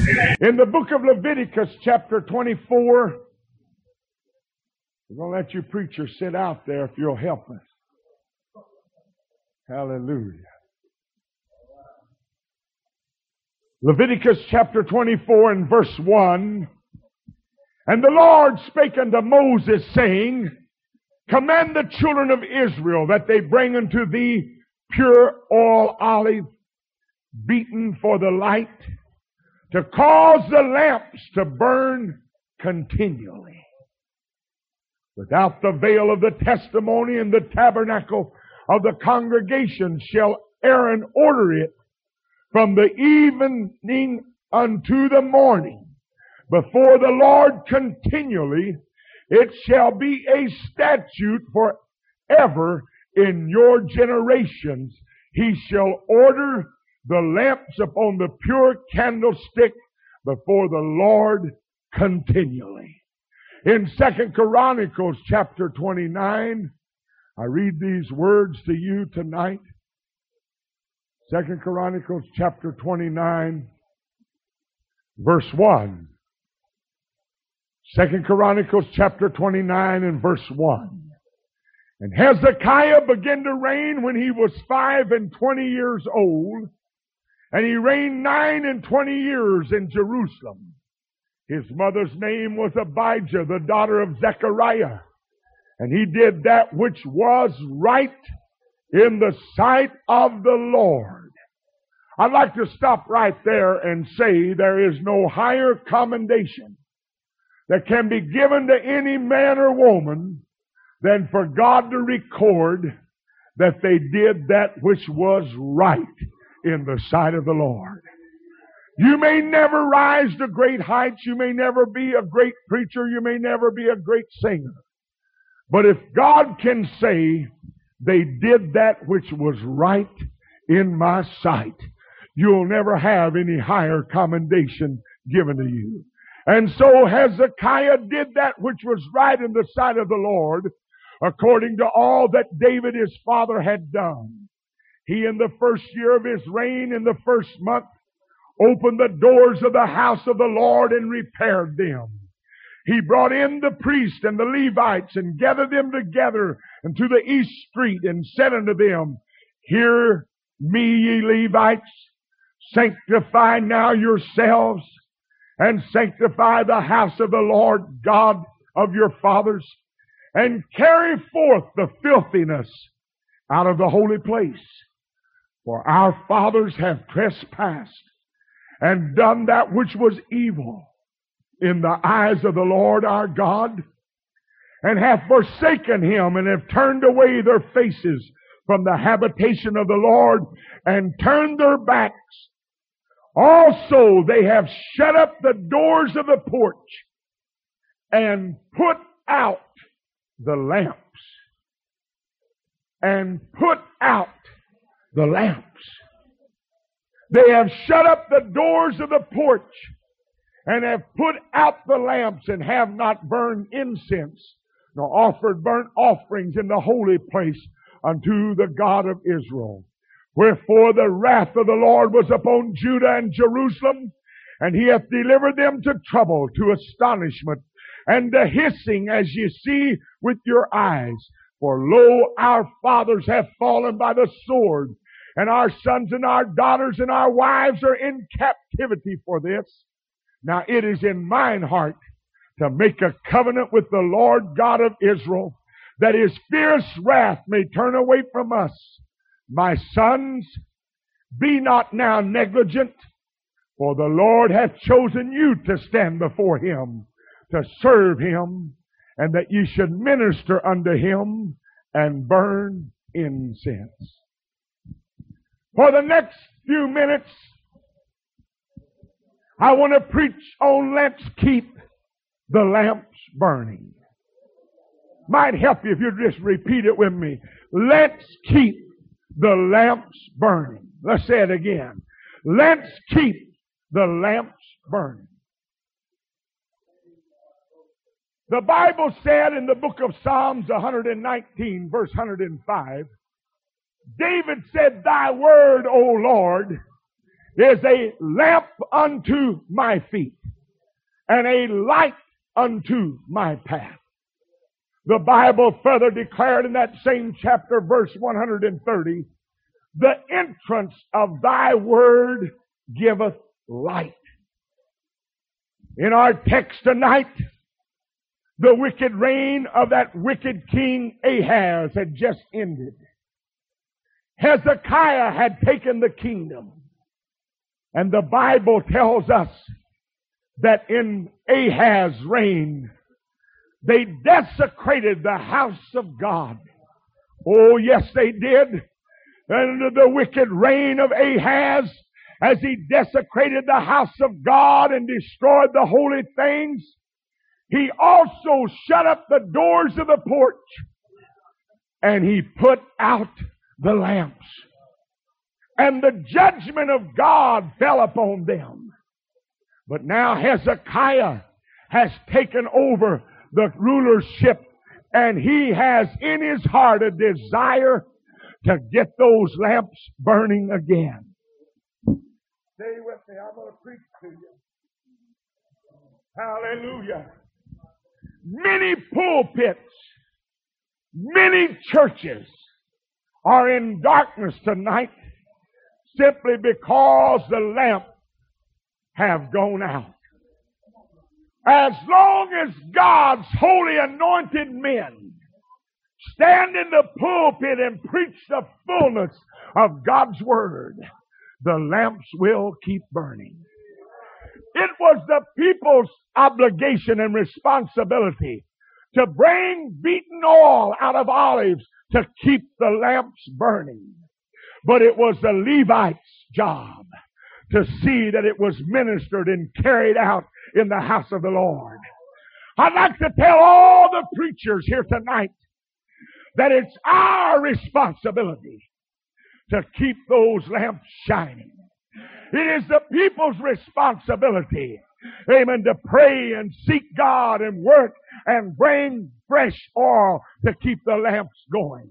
In the book of Leviticus, chapter 24, we're going to let you preacher sit out there if you'll help us. Hallelujah. Leviticus chapter 24 and verse 1. And the Lord spake unto Moses, saying, Command the children of Israel that they bring unto thee pure oil olive, beaten for the light, to cause the lamps to burn continually. Without the veil of the testimony in the tabernacle of the congregation shall Aaron order it from the evening unto the morning before the Lord continually. It shall be a statute forever in your generations. He shall order the lamps upon the pure candlestick before the Lord continually. In 2 Chronicles chapter 29, I read these words to you tonight. 2 Chronicles chapter 29, verse 1. 2 Chronicles chapter 29 and verse 1. And Hezekiah began to reign when he was 25 years old, and he reigned 29 years in Jerusalem. His mother's name was Abijah, the daughter of Zechariah. And he did that which was right in the sight of the Lord. I'd like to stop right there and say there is no higher commendation that can be given to any man or woman than for God to record that they did that which was right in the sight of the Lord. You may never rise to great heights. You may never be a great preacher. You may never be a great singer. But if God can say they did that which was right in my sight, you'll never have any higher commendation given to you. And so Hezekiah did that which was right in the sight of the Lord, according to all that David his father had done. He, in the first year of his reign, in the first month, opened the doors of the house of the Lord and repaired them. He brought in the priests and the Levites and gathered them together into the east street and said unto them, Hear me, ye Levites, sanctify now yourselves and sanctify the house of the Lord God of your fathers, and carry forth the filthiness out of the holy place. For our fathers have trespassed and done that which was evil in the eyes of the Lord our God, and have forsaken Him, and have turned away their faces from the habitation of the Lord, and turned their backs. Also they have shut up the doors of the porch, and put out the lamps. And put out the lamps. They have shut up the doors of the porch, and have put out the lamps, and have not burned incense, nor offered burnt offerings in the holy place unto the God of Israel. Wherefore the wrath of the Lord was upon Judah and Jerusalem, and He hath delivered them to trouble, to astonishment, and to hissing, as ye see with your eyes. For lo, our fathers have fallen by the sword, and our sons and our daughters and our wives are in captivity for this. Now it is in mine heart to make a covenant with the Lord God of Israel, that His fierce wrath may turn away from us. My sons, be not now negligent, for the Lord hath chosen you to stand before Him, to serve Him, and that ye should minister unto Him and burn incense. For the next few minutes, I want to preach on let's keep the lamps burning. Might help you if you just repeat it with me. Let's keep the lamps burning. Let's say it again. Let's keep the lamps burning. The Bible said in the book of Psalms 119, verse 105, David said, Thy word, O Lord, is a lamp unto my feet and a light unto my path. The Bible further declared in that same chapter, verse 130, the entrance of thy word giveth light. In our text tonight, the wicked reign of that wicked king Ahaz had just ended. Hezekiah had taken the kingdom. And the Bible tells us that in Ahaz's reign, they desecrated the house of God. Oh, yes, they did. Under the wicked reign of Ahaz, as he desecrated the house of God and destroyed the holy things, he also shut up the doors of the porch and he put out the lamps. And the judgment of God fell upon them. But now Hezekiah has taken over the rulership, and he has in his heart a desire to get those lamps burning again. Stay with me. I'm going to preach to you. Hallelujah. Many pulpits, many churches are in darkness tonight simply because the lamps have gone out. As long as God's holy anointed men stand in the pulpit and preach the fullness of God's word, the lamps will keep burning. It was the people's obligation and responsibility to bring beaten oil out of olives to keep the lamps burning. But it was the Levites' job to see that it was ministered and carried out in the house of the Lord. I'd like to tell all the preachers here tonight that it's our responsibility to keep those lamps shining. It is the people's responsibility, amen, to pray and seek God and work and bring fresh oil to keep the lamps going.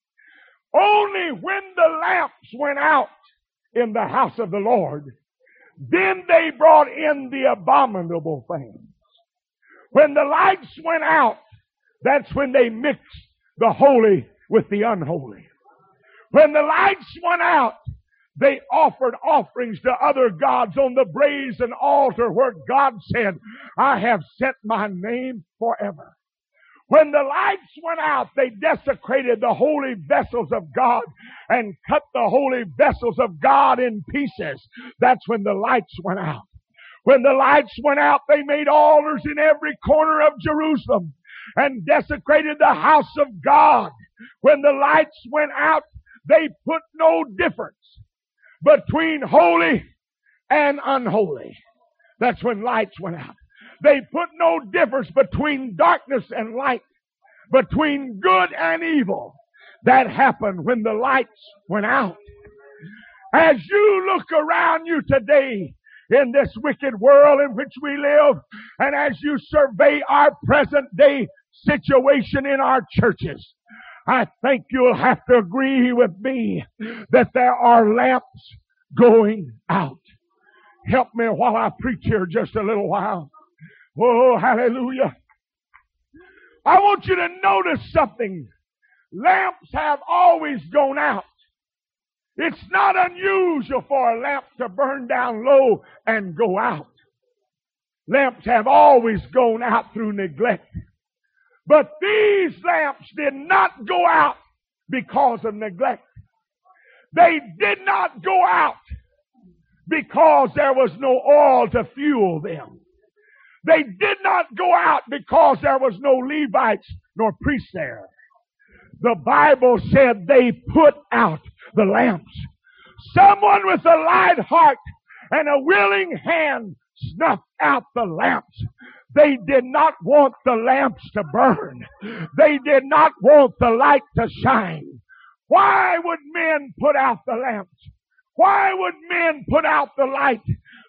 Only when the lamps went out in the house of the Lord, then they brought in the abominable things. When the lights went out, that's when they mixed the holy with the unholy. When the lights went out, they offered offerings to other gods on the brazen altar where God said, I have set my name forever. When the lights went out, they desecrated the holy vessels of God and cut the holy vessels of God in pieces. That's when the lights went out. When the lights went out, they made altars in every corner of Jerusalem and desecrated the house of God. When the lights went out, they put no difference between holy and unholy. That's when lights went out. They put no difference between darkness and light, between good and evil. That happened when the lights went out. As you look around you today in this wicked world in which we live, and as you survey our present day situation in our churches, I think you'll have to agree with me that there are lamps going out. Help me while I preach here just a little while. Oh, hallelujah. I want you to notice something. Lamps have always gone out. It's not unusual for a lamp to burn down low and go out. Lamps have always gone out through neglect. But these lamps did not go out because of neglect. They did not go out because there was no oil to fuel them. They did not go out because there was no Levites nor priests there. The Bible said they put out the lamps. Someone with a light heart and a willing hand snuffed out the lamps. They did not want the lamps to burn. They did not want the light to shine. Why would men put out the lamps? Why would men put out the light?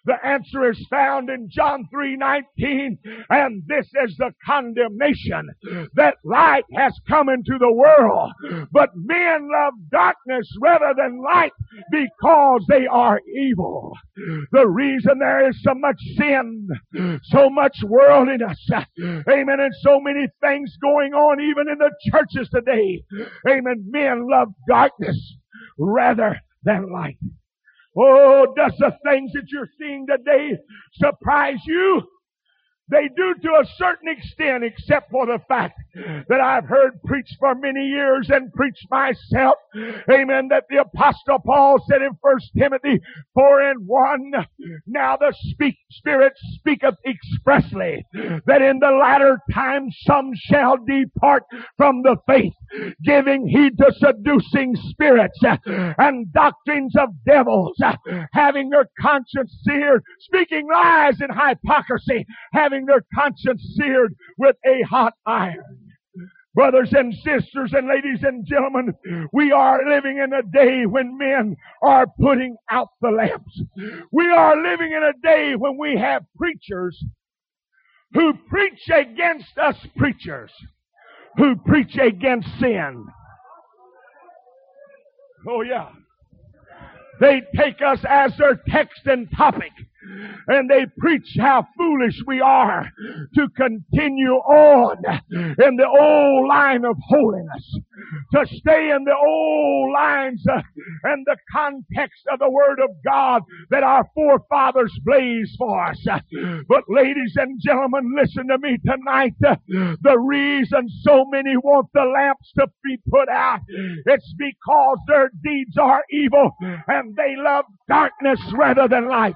The answer is found in John 3:19, and this is the condemnation, that light has come into the world, but men love darkness rather than light because they are evil. The reason there is so much sin, so much worldliness, amen, and so many things going on even in the churches today, amen, men love darkness rather than light. Oh, does the things that you're seeing today surprise you? They do to a certain extent, except for the fact that I've heard preached for many years and preached myself, amen, that the Apostle Paul said in 1 Timothy 4:1, now the Spirit speaketh expressly that in the latter times some shall depart from the faith, giving heed to seducing spirits and doctrines of devils, having their conscience seared, speaking lies and hypocrisy, having their conscience seared with a hot iron. Brothers and sisters and ladies and gentlemen, we are living in a day when men are putting out the lamps. We are living in a day when we have preachers who preach against us preachers, who preach against sin. Oh yeah. They take us as their text and topic, and they preach how foolish we are to continue on in the old line of holiness, to stay in the old lines and the context of the Word of God that our forefathers blazed for us. But ladies and gentlemen, listen to me tonight. The reason so many want the lamps to be put out, it's because their deeds are evil and they love darkness rather than light.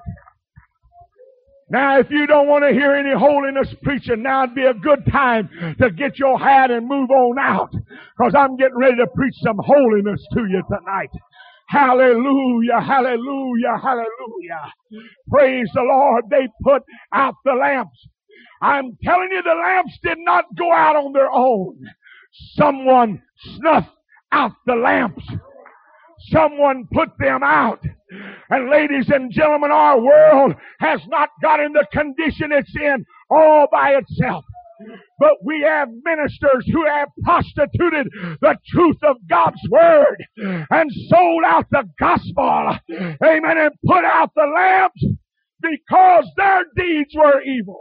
Now, if you don't want to hear any holiness preaching, now would be a good time to get your hat and move on out, because I'm getting ready to preach some holiness to you tonight. Hallelujah, hallelujah, hallelujah. Praise the Lord. They put out the lamps. I'm telling you, the lamps did not go out on their own. Someone snuffed out the lamps. Someone put them out. And ladies and gentlemen, our world has not got in the condition it's in all by itself. But we have ministers who have prostituted the truth of God's Word and sold out the gospel, amen, and put out the lamps because their deeds were evil.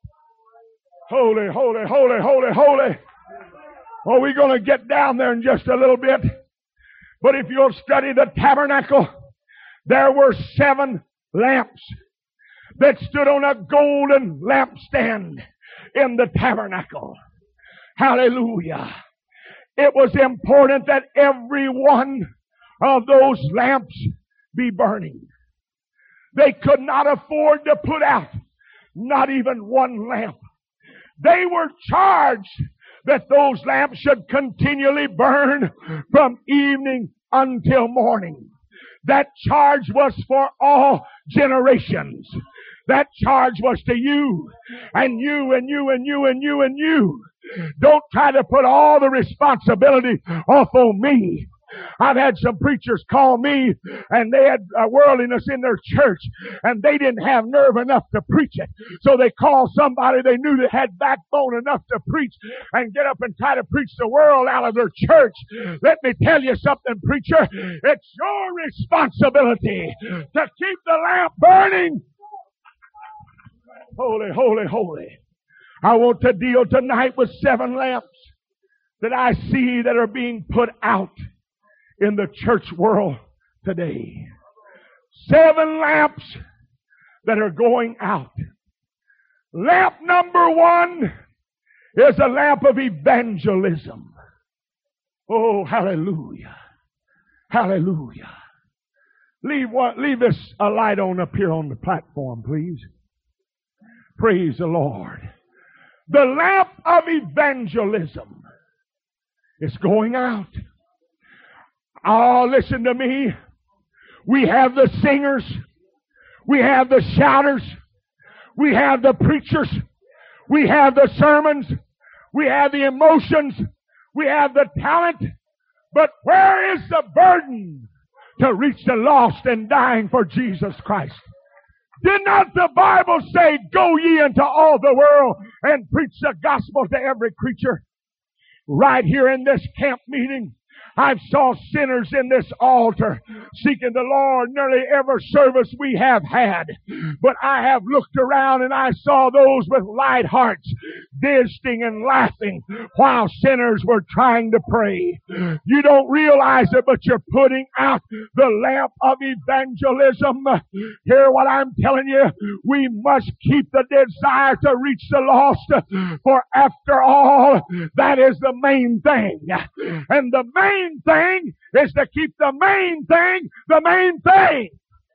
Holy, holy, holy, holy, holy. Well, we're going to get down there in just a little bit. But if you'll study the tabernacle, there were 7 lamps that stood on a golden lampstand in the tabernacle. Hallelujah. It was important that every one of those lamps be burning. They could not afford to put out not even one lamp. They were charged that those lamps should continually burn from evening until morning. That charge was for all generations. That charge was to you, and you, and you, and you, and you, and you. Don't try to put all the responsibility off on me. I've had some preachers call me, and they had worldliness in their church, and they didn't have nerve enough to preach it. So they called somebody they knew that had backbone enough to preach and get up and try to preach the world out of their church. Let me tell you something, preacher. It's your responsibility to keep the lamp burning. Holy, holy, holy. I want to deal tonight with 7 lamps that I see that are being put out in the church world today. 7 lamps that are going out. Lamp number 1 is a lamp of evangelism. Oh, hallelujah. Hallelujah. Leave this a light on up here on the platform, please. Praise the Lord. The lamp of evangelism is going out. Oh, listen to me. We have the singers. We have the shouters. We have the preachers. We have the sermons. We have the emotions. We have the talent. But where is the burden to reach the lost and dying for Jesus Christ? Did not the Bible say, go ye into all the world and preach the gospel to every creature? Right here in this camp meeting, I've saw sinners in this altar seeking the Lord nearly every service we have had. But I have looked around and I saw those with light hearts visiting and laughing while sinners were trying to pray. You don't realize it, but you're putting out the lamp of evangelism. Hear what I'm telling you. We must keep the desire to reach the lost, for after all, that is the main thing. And the main thing is to keep the main thing the main thing.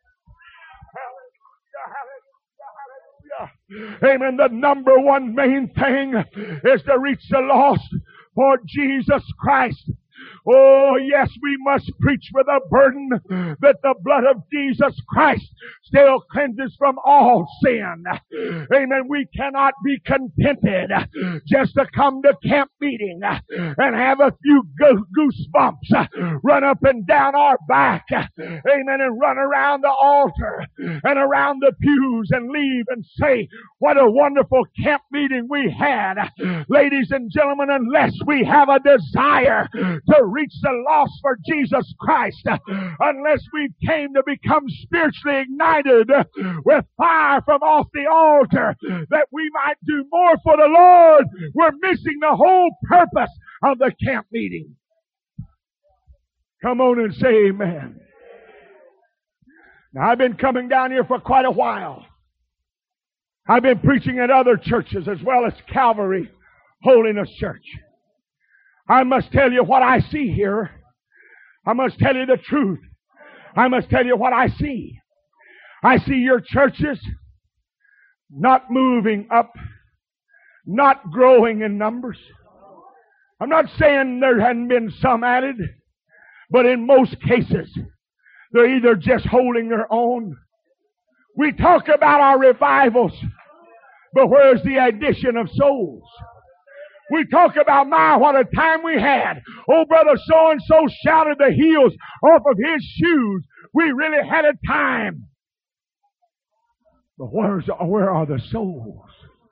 Hallelujah, hallelujah. Amen. The number one main thing is to reach the lost for Jesus Christ. Oh, yes, we must preach with a burden that the blood of Jesus Christ still cleanses from all sin. Amen. We cannot be contented just to come to camp meeting and have a few goosebumps run up and down our back. Amen. And run around the altar and around the pews and leave and say, what a wonderful camp meeting we had. Ladies and gentlemen, unless we have a desire to reach the lost for Jesus Christ, unless we came to become spiritually ignited with fire from off the altar, that we might do more for the Lord, we're missing the whole purpose of the camp meeting. Come on and say amen. Now, I've been coming down here for quite a while. I've been preaching at other churches as well as Calvary Holiness Church. I must tell you what I see here. I must tell you the truth. I must tell you what I see. I see your churches not moving up, not growing in numbers. I'm not saying there hadn't been some added, but in most cases, they're either just holding their own. We talk about our revivals, but where's the addition of souls? We talk about, my, what a time we had. Oh, brother so-and-so shouted the heels off of his shoes. We really had a time. But where are the souls?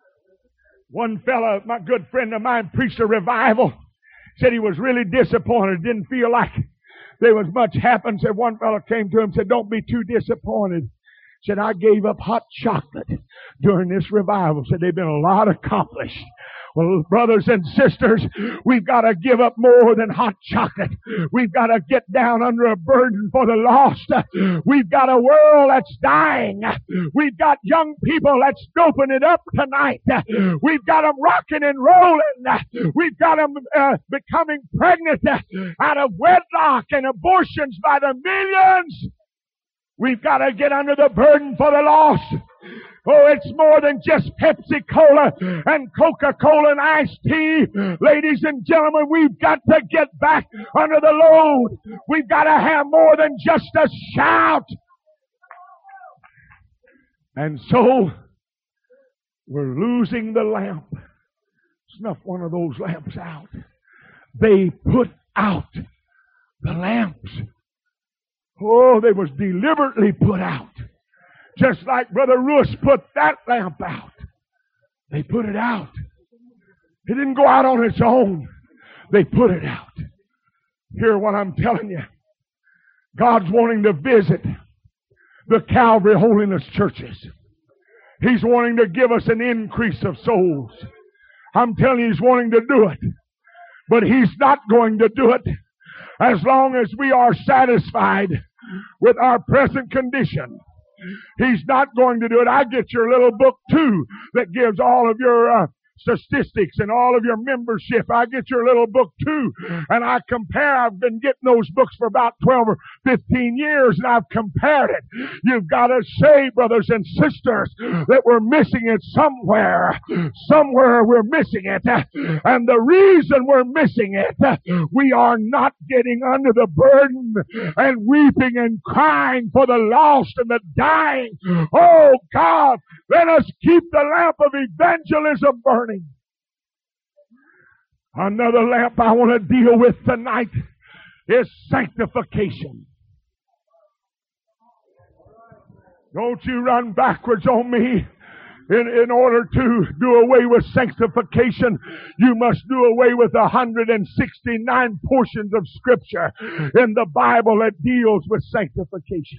One fella, my good friend of mine, preached a revival. Said he was really disappointed. Didn't feel like there was much happened. Said one fella came to him and said, don't be too disappointed. Said, I gave up hot chocolate during this revival. Said, they've been a lot accomplished. Well, brothers and sisters, we've got to give up more than hot chocolate. We've got to get down under a burden for the lost. We've got a world that's dying. We've got young people that's doping it up tonight. We've got them rocking and rolling. We've got them becoming pregnant out of wedlock and abortions by the millions. We've got to get under the burden for the lost. Oh, it's more than just Pepsi-Cola and Coca-Cola and iced tea. Ladies and gentlemen, we've got to get back under the load. We've got to have more than just a shout. And so, we're losing the lamp. Snuff one of those lamps out. They put out the lamps. Oh, they was deliberately put out. Just like Brother Ruiz put that lamp out. They put it out. It didn't go out on its own. They put it out. Hear what I'm telling you. God's wanting to visit the Calvary Holiness churches. He's wanting to give us an increase of souls. I'm telling you, He's wanting to do it. But He's not going to do it as long as we are satisfied with our present condition. He's not going to do it. I get your little book too that gives all of your statistics and all of your membership. I get your little book too, and I compare. I've been getting those books for about 12 or 15 years, and I've compared it. You've got to say, brothers and sisters, that we're missing it somewhere. Somewhere we're missing it. And the reason we're missing it, we are not getting under the burden and weeping and crying for the lost and the dying. Oh God, let us keep the lamp of evangelism burning. Another lamp I want to deal with tonight is sanctification. Don't you run backwards on me. In order to do away with sanctification, you must do away with 169 portions of Scripture in the Bible that deals with sanctification.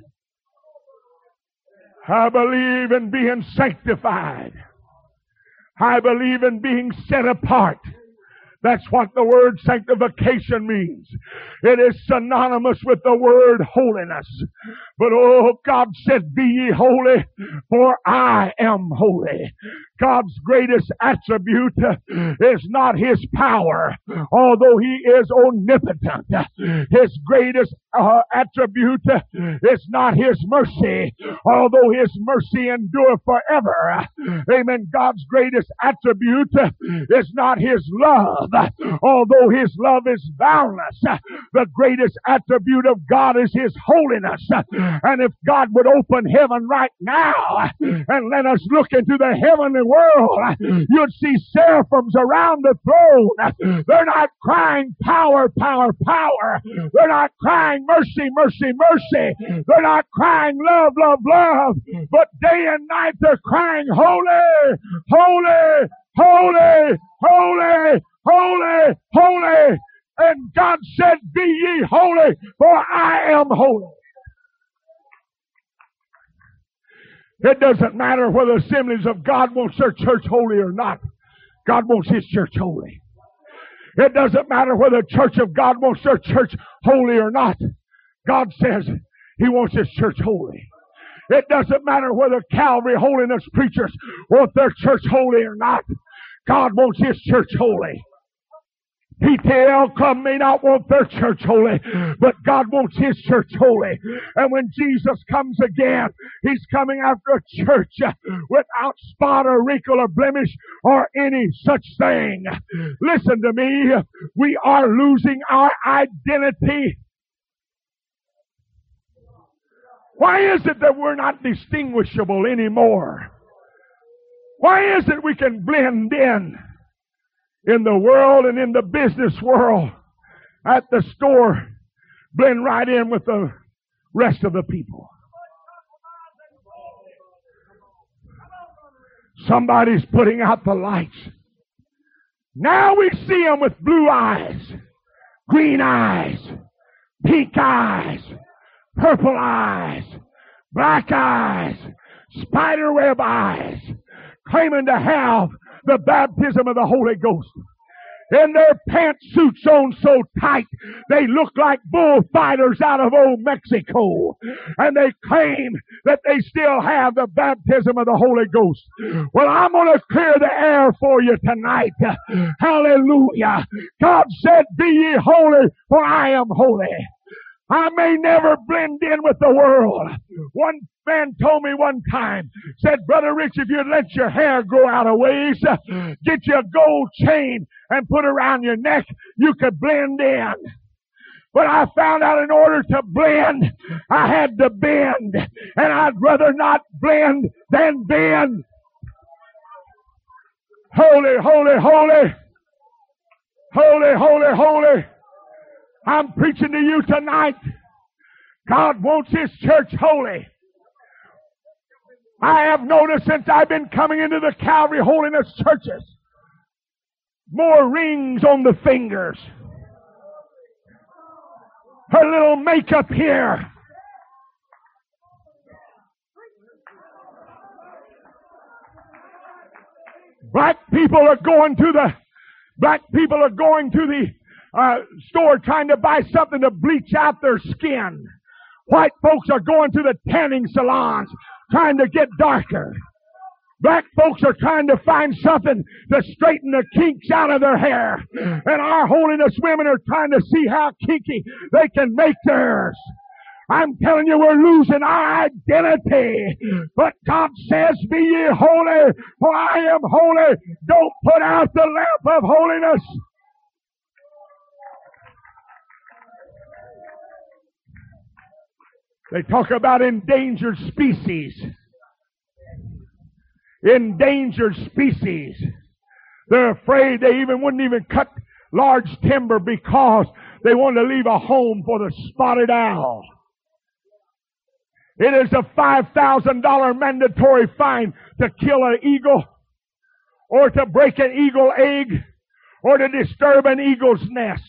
I believe in being sanctified. I believe in being set apart. That's what the word sanctification means. It is synonymous with the word holiness. But oh, God said, be ye holy, for I am holy. God's greatest attribute is not His power, although He is omnipotent. His greatest attribute is not His mercy, although His mercy endureth forever. Amen. God's greatest attribute is not His love, although His love is boundless. The greatest attribute of God is His holiness. And if God would open heaven right now and let us look into the heavenly world, you'd see seraphims around the throne. They're not crying power, power, power. They're not crying mercy, mercy, mercy. They're not crying love, love, love. But day and night they're crying holy, holy, holy, holy, holy, holy. And God said, be ye holy, for I am holy. It doesn't matter whether Assemblies of God wants their church holy or not. God wants His church holy. It doesn't matter whether the Church of God wants their church holy or not. God says He wants His church holy. It doesn't matter whether Calvary holiness preachers want their church holy or not. God wants His church holy. PTL Club may not want their church holy, but God wants His church holy. And when Jesus comes again, He's coming after a church without spot or wrinkle or blemish or any such thing. Listen to me. We are losing our identity. Why is it that we're not distinguishable anymore? Why is it we can blend in the world and in the business world, at the store, blend right in with the rest of the people? Somebody's putting out the lights. Now we see them with blue eyes, green eyes, pink eyes, purple eyes, black eyes, spiderweb eyes, claiming to have the baptism of the Holy Ghost. And their pantsuits on so tight, they look like bullfighters out of old Mexico. And they claim that they still have the baptism of the Holy Ghost. Well, I'm going to clear the air for you tonight. Hallelujah. God said, be ye holy, for I am holy. I may never blend in with the world. One man told me one time, said, Brother Rich, if you'd let your hair grow out a ways, get you a gold chain and put around your neck, you could blend in. But I found out in order to blend, I had to bend. And I'd rather not blend than bend. Holy, holy, holy. Holy, holy, holy. I'm preaching to you tonight. God wants His church holy. I have noticed since I've been coming into the Calvary Holiness churches, more rings on the fingers, her little makeup here. Black people are going to the store trying to buy something to bleach out their skin. White folks are going to the tanning salons trying to get darker. Black folks are trying to find something to straighten the kinks out of their hair. And our holiness women are trying to see how kinky they can make theirs. I'm telling you, we're losing our identity. But God says, be ye holy, for I am holy. Don't put out the lamp of holiness. They talk about endangered species. Endangered species. They're afraid they wouldn't even cut large timber because they want to leave a home for the spotted owl. It is a $5,000 mandatory fine to kill an eagle, or to break an eagle egg, or to disturb an eagle's nest.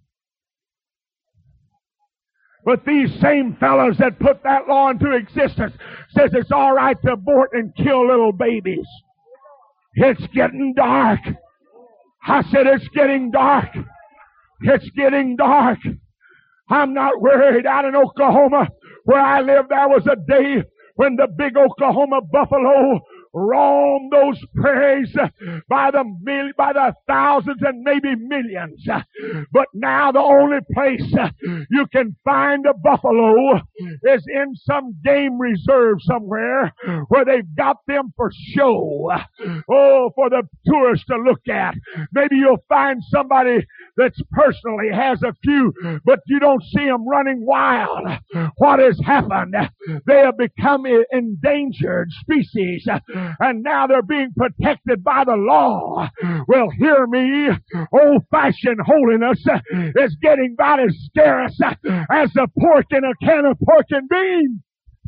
But these same fellows that put that law into existence says it's all right to abort and kill little babies. It's getting dark. I said it's getting dark. It's getting dark. I'm not worried. Out in Oklahoma, where I live, there was a day when the big Oklahoma buffalo roamed those prairies by the thousands and maybe millions. But now the only place you can find a buffalo is in some game reserve somewhere where they've got them for show. Oh, for the tourists to look at. Maybe you'll find somebody that's personally has a few, but you don't see them running wild. What has happened? They have become endangered species, and now they're being protected by the law. Well, hear me. Old-fashioned holiness is getting about as scarce as the pork in a can of pork and beans.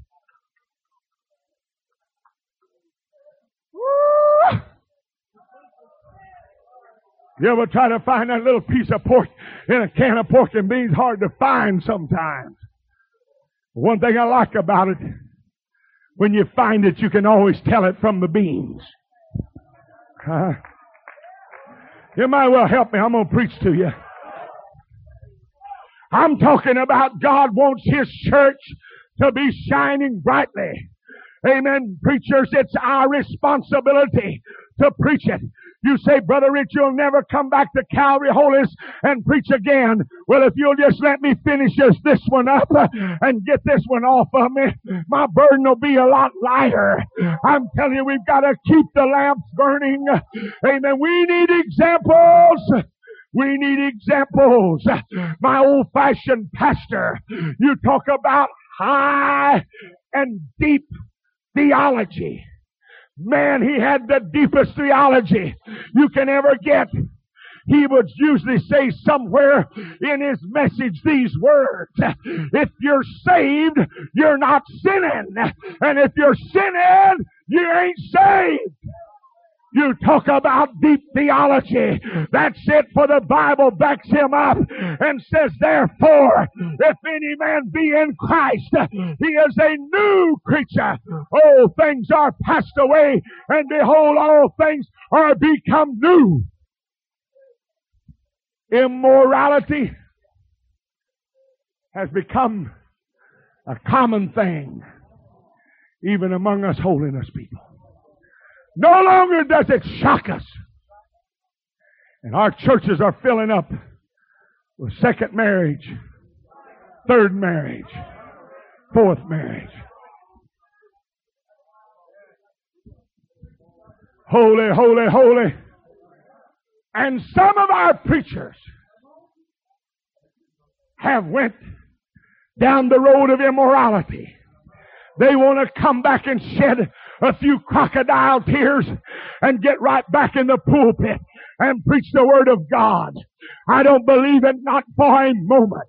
Woo! You ever try to find that little piece of pork in a can of pork and beans? Hard to find sometimes. One thing I like about it, when you find it, you can always tell it from the beans. You might well help me. I'm going to preach to you. I'm talking about God wants His church to be shining brightly. Amen. Preachers, it's our responsibility to preach it. You say, Brother Rich, you'll never come back to Calvary Holiness and preach again. Well, if you'll just let me finish this one up and get this one off of me, my burden will be a lot lighter. I'm telling you, we've got to keep the lamps burning. Amen. We need examples. We need examples. My old-fashioned pastor, you talk about high and deep theology. Man, he had the deepest theology you can ever get. He would usually say somewhere in his message these words: if you're saved, you're not sinning. And if you're sinning, you ain't saved. You talk about deep theology. That's it, for the Bible backs him up and says, therefore, if any man be in Christ, he is a new creature. Old things are passed away, and behold, all things are become new. Immorality has become a common thing, even among us holiness people. No longer does it shock us. And our churches are filling up with second marriage, third marriage, fourth marriage. Holy, holy, holy. And some of our preachers have went down the road of immorality. They want to come back and shed a few crocodile tears and get right back in the pulpit and preach the Word of God. I don't believe it, not for a moment.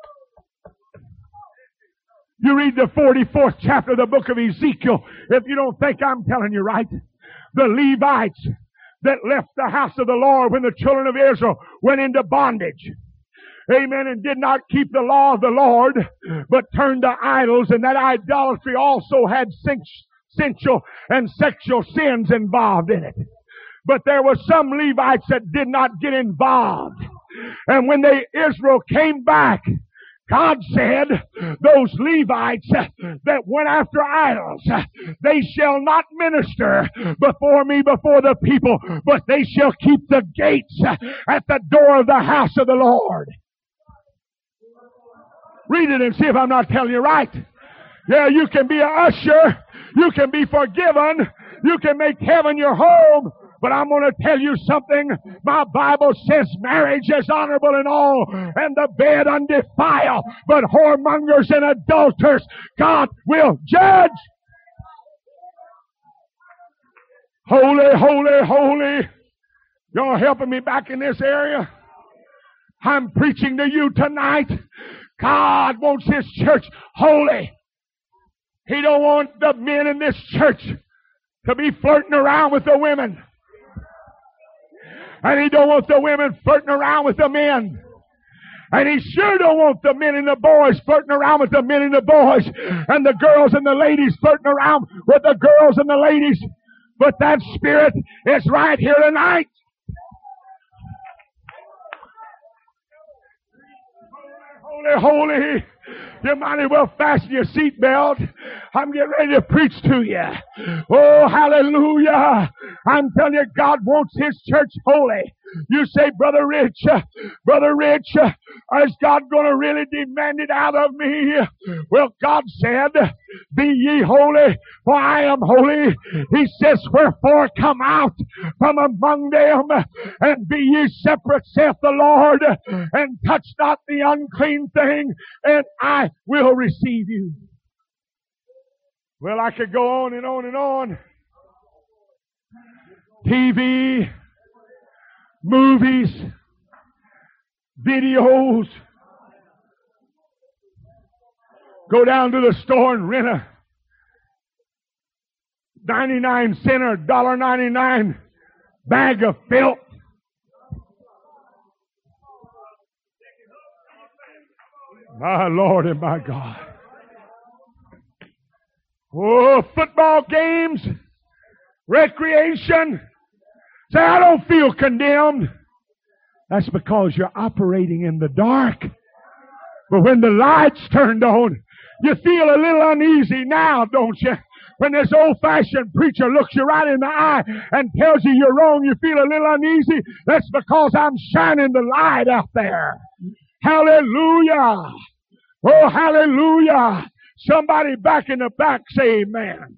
You read the 44th chapter of the book of Ezekiel, if you don't think I'm telling you right. The Levites that left the house of the Lord when the children of Israel went into bondage. Amen. And did not keep the law of the Lord, but turned to idols, and that idolatry also had sensual and sexual sins involved in it. But there were some Levites that did not get involved. And when Israel came back, God said, those Levites that went after idols, they shall not minister before me, before the people, but they shall keep the gates at the door of the house of the Lord. Read it and see if I'm not telling you right. Yeah, you can be an usher. You can be forgiven. You can make heaven your home. But I'm going to tell you something. My Bible says marriage is honorable in all, and the bed undefiled. But whoremongers and adulterers, God will judge. Holy, holy, holy. Y'all helping me back in this area? I'm preaching to you tonight. God wants His church holy. He don't want the men in this church to be flirting around with the women. And he don't want the women flirting around with the men. And he sure don't want the men and the boys flirting around with the men and the boys. And the girls and the ladies flirting around with the girls and the ladies. But that spirit is right here tonight. Holy, holy. You might as well fasten your seatbelt. I'm getting ready to preach to you. Oh, hallelujah. I'm telling you, God wants His church holy. You say, Brother Rich, is God going to really demand it out of me? Well, God said, be ye holy, for I am holy. He says, wherefore come out from among them, and be ye separate, saith the Lord, and touch not the unclean thing, and I will receive you. Well, I could go on and on and on. TV, movies, videos. Go down to the store and rent a 99-cent or $1.99 bag of filth. My Lord and my God. Oh, football games, recreation. Say, I don't feel condemned. That's because you're operating in the dark. But when the light's turned on, you feel a little uneasy now, don't you? When this old-fashioned preacher looks you right in the eye and tells you you're wrong, you feel a little uneasy. That's because I'm shining the light out there. Hallelujah. Oh, hallelujah. Somebody back in the back say amen.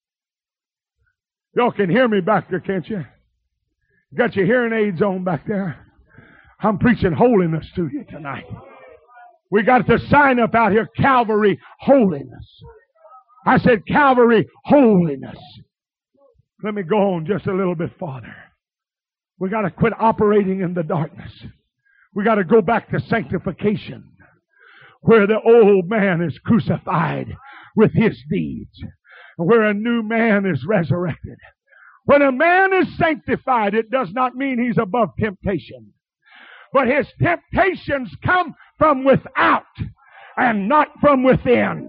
Y'all can hear me back there, can't you? Got your hearing aids on back there. I'm preaching holiness to you tonight. We got the sign up out here, Calvary Holiness. I said Calvary Holiness. Let me go on just a little bit farther. We got to quit operating in the darkness. We got to go back to sanctification, where the old man is crucified with his deeds, where a new man is resurrected. When a man is sanctified, it does not mean he's above temptation. But his temptations come from without and not from within.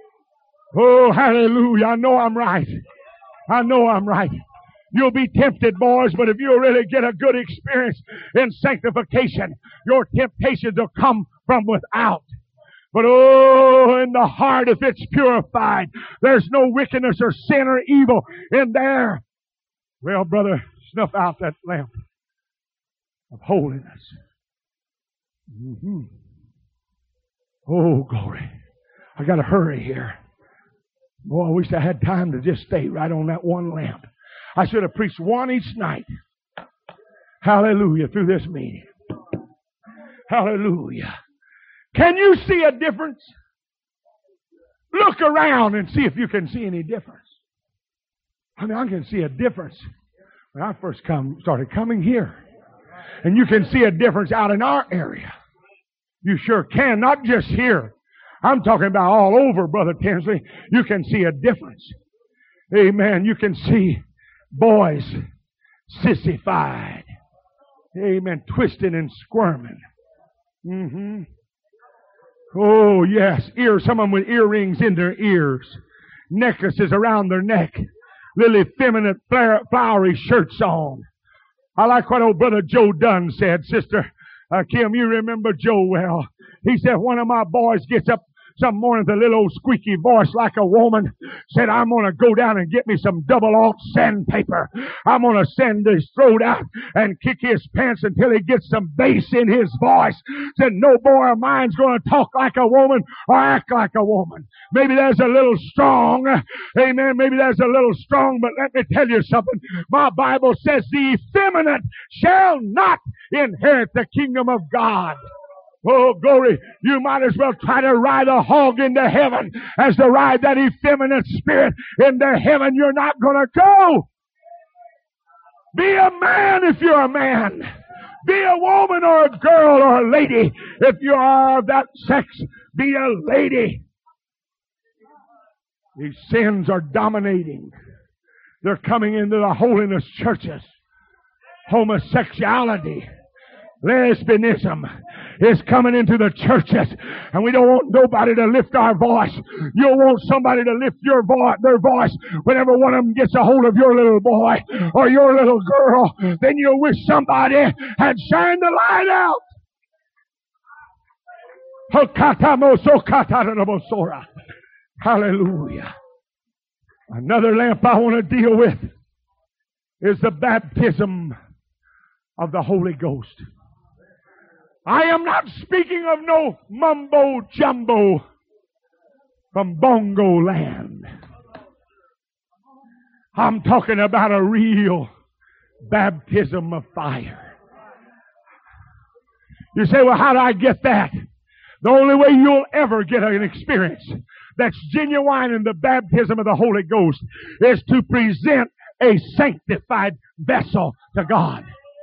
Oh, hallelujah. I know I'm right. I know I'm right. You'll be tempted, boys, but if you'll really get a good experience in sanctification, your temptations will come from without. But oh, in the heart, if it's purified, there's no wickedness or sin or evil in there. Well, brother, snuff out that lamp of holiness. Mm-hmm. Oh, glory. I got to hurry here. Boy, I wish I had time to just stay right on that one lamp. I should have preached one each night. Hallelujah, through this meeting. Hallelujah. Can you see a difference? Look around and see if you can see any difference. I mean, I can see a difference when I first started coming here. And you can see a difference out in our area. You sure can, not just here. I'm talking about all over, Brother Tinsley. You can see a difference. Amen. You can see boys sissified. Amen. Twisting and squirming. Mm-hmm. Oh, yes. Some of them with earrings in their ears. Necklaces around their neck. Little effeminate, flowery shirts on. I like what old Brother Joe Dunn said. Sister Kim, you remember Joe well. He said, one of my boys gets up some morning with a little old squeaky voice like a woman, said, I'm going to go down and get me some double-alt sandpaper. I'm going to send his throat out and kick his pants until he gets some bass in his voice. Said, no boy of mine's going to talk like a woman or act like a woman. Maybe that's a little strong. Amen. Maybe that's a little strong, but let me tell you something. My Bible says the effeminate shall not inherit the kingdom of God. Oh, glory. You might as well try to ride a hog into heaven as to ride that effeminate spirit into heaven. You're not going to go. Be a man if you're a man. Be a woman or a girl or a lady. If you are of that sex, be a lady. These sins are dominating. They're coming into the holiness churches. Homosexuality, lesbianism is coming into the churches, and we don't want nobody to lift our voice. You'll want somebody to lift their voice whenever one of them gets a hold of your little boy or your little girl. Then you'll wish somebody had shined the light out. Hallelujah. Another lamp I want to deal with is the baptism of the Holy Ghost. I am not speaking of no mumbo jumbo from Bongo land. I'm talking about a real baptism of fire. You say, well, how do I get that? The only way you'll ever get an experience that's genuine in the baptism of the Holy Ghost is to present a sanctified vessel to God.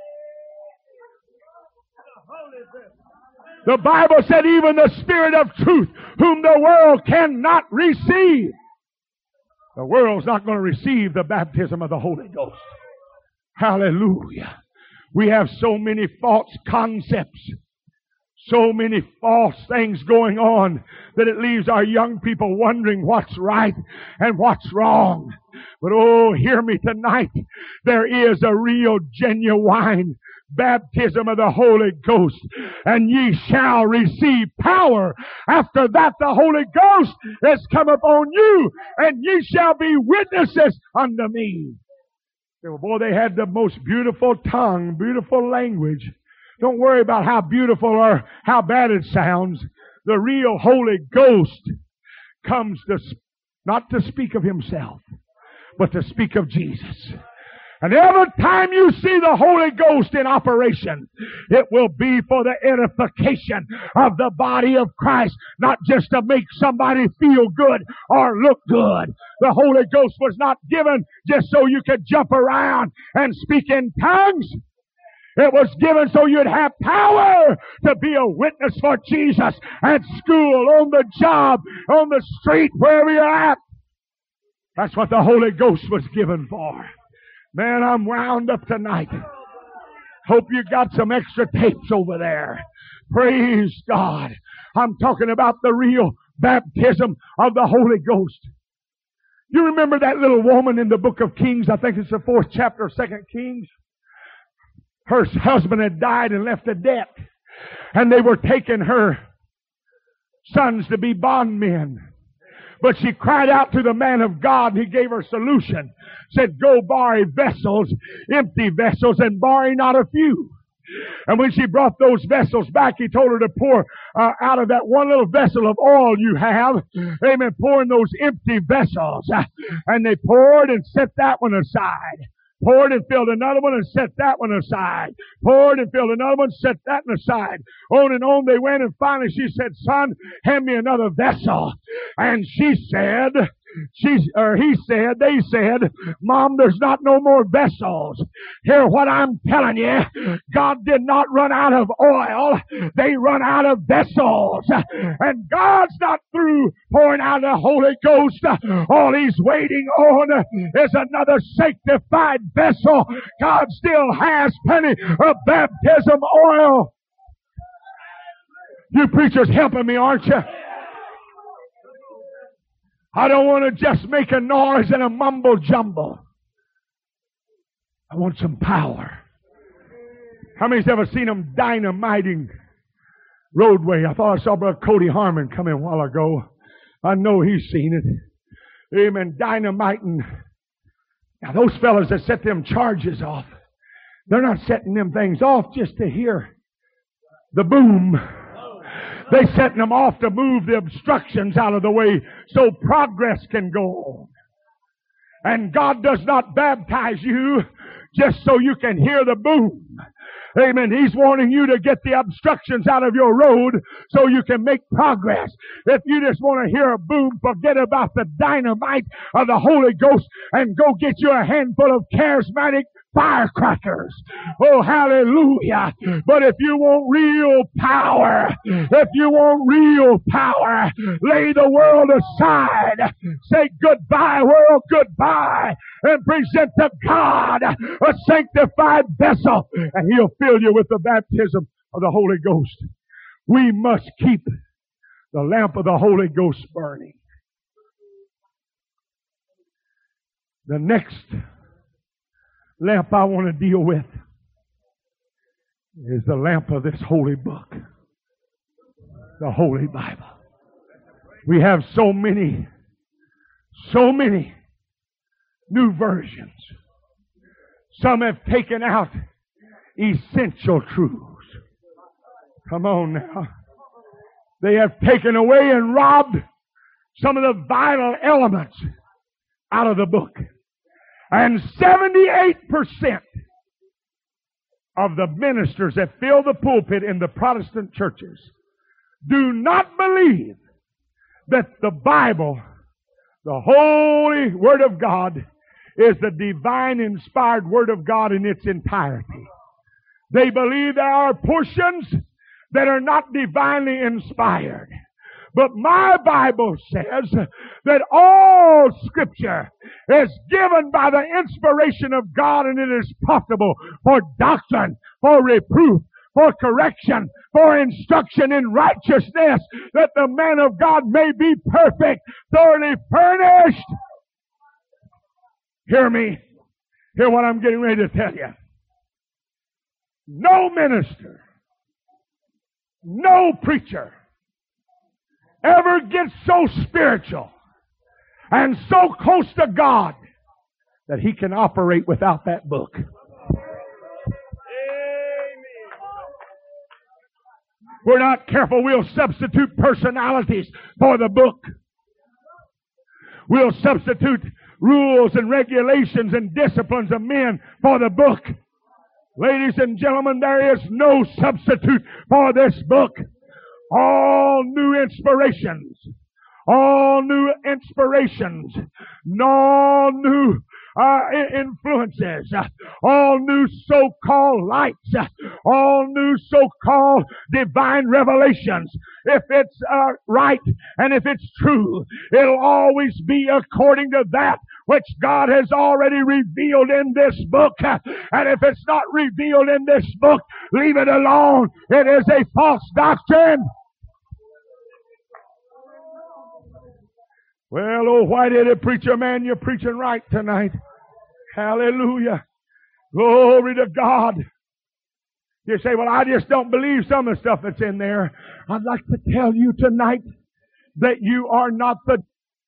The Bible said even the Spirit of truth, whom the world cannot receive. The world's not going to receive the baptism of the Holy Ghost. Hallelujah. We have so many false concepts, so many false things going on that it leaves our young people wondering what's right and what's wrong. But oh, hear me tonight. There is a real, genuine baptism of the Holy Ghost, and ye shall receive power. After that, the Holy Ghost has come upon you, and ye shall be witnesses unto me. Well, boy, they had the most beautiful tongue, beautiful language. Don't worry about how beautiful or how bad it sounds. The real Holy Ghost comes to not to speak of himself, but to speak of Jesus. And every time you see the Holy Ghost in operation, it will be for the edification of the body of Christ, not just to make somebody feel good or look good. The Holy Ghost was not given just so you could jump around and speak in tongues. It was given so you'd have power to be a witness for Jesus at school, on the job, on the street, wherever you're at. That's what the Holy Ghost was given for. Man, I'm wound up tonight. Hope you got some extra tapes over there. Praise God. I'm talking about the real baptism of the Holy Ghost. You remember that little woman in the book of Kings? I think it's the 4th chapter of 2 Kings. Her husband had died and left a debt. And they were taking her sons to be bondmen. But she cried out to the man of God, and he gave her a solution. Said, go borrow vessels, empty vessels, and borrow not a few. And when she brought those vessels back, he told her to pour out of that one little vessel of oil you have. Amen. Pour in those empty vessels. And they poured and set that one aside. Poured and filled another one and set that one aside. Poured and filled another one, set that one aside. On and on they went, and finally she said, son, hand me another vessel. And she said, they said, Mom, there's not no more vessels. Hear what I'm telling you. God did not run out of oil. They run out of vessels. And God's not through pouring out the Holy Ghost. All He's waiting on is another sanctified vessel. God still has plenty of baptism oil. You preachers helping me, aren't you? I don't want to just make a noise and a mumble jumble. I want some power. How many's ever seen them dynamiting roadway? I thought I saw Brother Cody Harmon come in a while ago. I know he's seen it. Amen. Dynamiting. Now those fellas that set them charges off, they're not setting them things off just to hear the boom. They're setting them off to move the obstructions out of the way so progress can go on. And God does not baptize you just so you can hear the boom. Amen. He's wanting you to get the obstructions out of your road so you can make progress. If you just want to hear a boom, forget about the dynamite of the Holy Ghost and go get you a handful of charismatic firecrackers. Oh, hallelujah. But if you want real power, lay the world aside. Say goodbye, world, goodbye, and present to God a sanctified vessel, and He'll fill you with the baptism of the Holy Ghost. We must keep the lamp of the Holy Ghost burning. The next lamp I want to deal with is the lamp of this holy book, the Holy Bible. We have so many new versions. Some have taken out essential truths. Come on now. They have taken away and robbed some of the vital elements out of the book. And 78% of the ministers that fill the pulpit in the Protestant churches do not believe that the Bible, the Holy Word of God, is the divine inspired Word of God in its entirety. They believe there are portions that are not divinely inspired. But my Bible says that all Scripture is given by the inspiration of God, and it is profitable for doctrine, for reproof, for correction, for instruction in righteousness, that the man of God may be perfect, thoroughly furnished. Hear me. Hear what I'm getting ready to tell you. No minister, no preacher ever gets so spiritual and so close to God that he can operate without that book. Amen. We're not careful, we'll substitute personalities for the book. We'll substitute rules and regulations and disciplines of men for the book. Ladies and gentlemen, there is no substitute for this book. All new inspirations, all new influences, all new so-called lights, all new so-called divine revelations. If it's right and if it's true, it'll always be according to that which God has already revealed in this book. And if it's not revealed in this book, leave it alone. It is a false doctrine. Well, oh, white-headed preacher man, you're preaching right tonight. Hallelujah. Glory to God. You say, well, I just don't believe some of the stuff that's in there. I'd like to tell you tonight that you are not the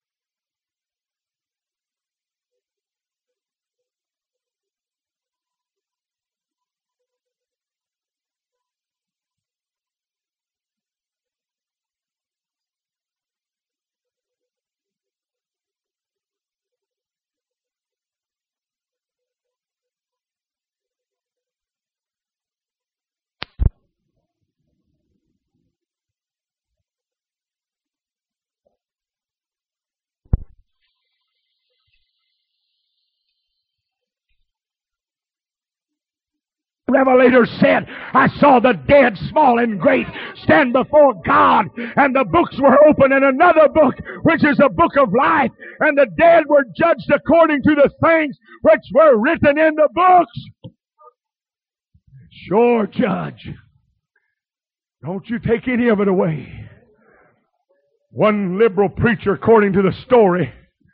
Revelator said, I saw the dead, small and great, stand before God, and the books were open, and another book, which is a book of life, and the dead were judged according to the things which were written in the books. Sure, Judge. Don't you take any of it away. One liberal preacher, according to the story,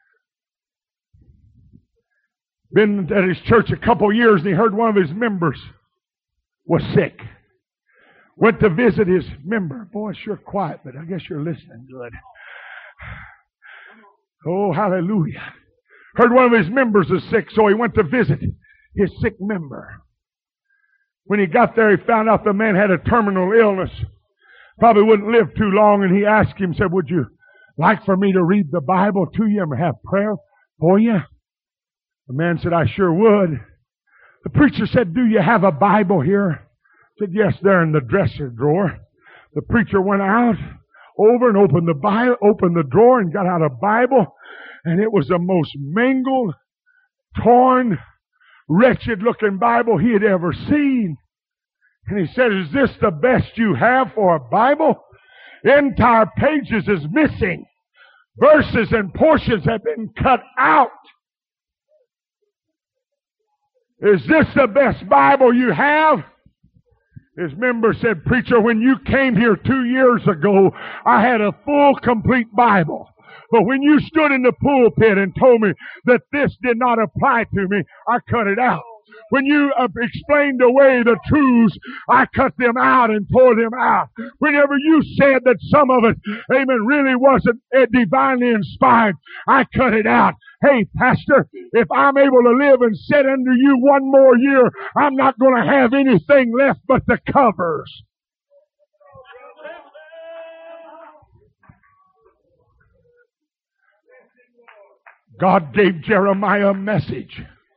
been at his church a couple years, and he heard one of his members was sick. Went to visit his member. Boy, it's sure quiet, but I guess you're listening good. Oh, hallelujah. Heard one of his members is sick, so he went to visit his sick member. When he got there, he found out the man had a terminal illness. Probably wouldn't live too long, and he asked him, said, would you like for me to read the Bible to you and have prayer for you? The man said, I sure would. The preacher said, do you have a Bible here? Said, yes, there in the dresser drawer. The preacher went out over and opened the Bible, opened the drawer and got out a Bible, and it was the most mangled, torn, wretched looking Bible he had ever seen. And he said, is this the best you have for a Bible? Entire pages is missing. Verses and portions have been cut out. Is this the best Bible you have? His member said, preacher, when you came here 2 years ago, I had a full, complete Bible. But when you stood in the pulpit and told me that this did not apply to me, I cut it out. When you explained away the truths, I cut them out and tore them out. Whenever you said that some of it, amen, really wasn't divinely inspired, I cut it out. Hey, Pastor, if I'm able to live and sit under you one more year, I'm not going to have anything left but the covers. God gave Jeremiah a message.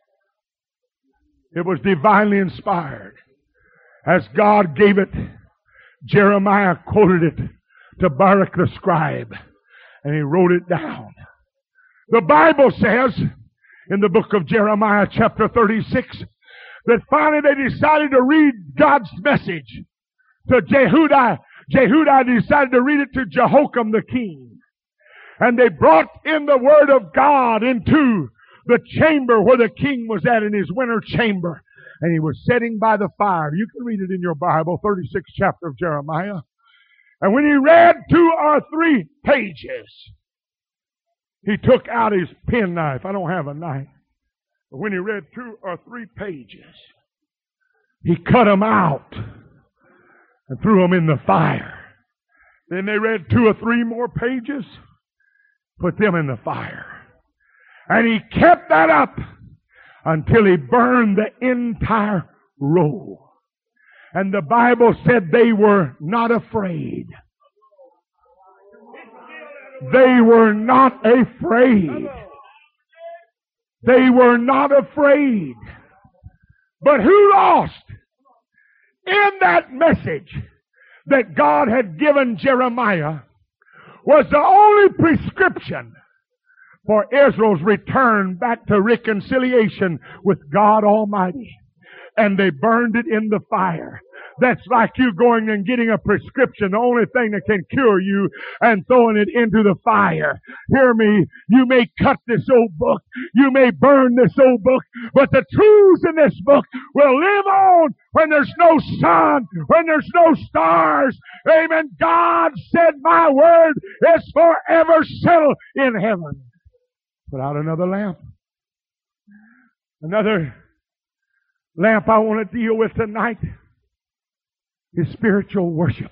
It was divinely inspired. As God gave it, Jeremiah quoted it to Baruch the scribe, and he wrote it down. The Bible says in the book of Jeremiah chapter 36 that finally they decided to read God's message to Jehudi. Jehudi decided to read it to Jehoiakim the king. And they brought in the word of God into the chamber where the king was at in his winter chamber. And he was sitting by the fire. You can read it in your Bible, 36th chapter of Jeremiah. And when he read 2 or 3 pages, he took out his penknife. I don't have a knife. But when he read 2 or 3 pages, he cut them out and threw them in the fire. Then they read 2 or 3 more pages, put them in the fire. And he kept that up until he burned the entire roll. And the Bible said they were not afraid. They were not afraid. They were not afraid. But who lost? In that message that God had given Jeremiah was the only prescription for Israel's return back to reconciliation with God Almighty. And they burned it in the fire. That's like you going and getting a prescription, the only thing that can cure you, and throwing it into the fire. Hear me, you may cut this old book, you may burn this old book, but the truths in this book will live on when there's no sun, when there's no stars. Amen. God said, my word is forever settled in heaven. Put out another lamp. Another lamp I want to deal with tonight is spiritual worship.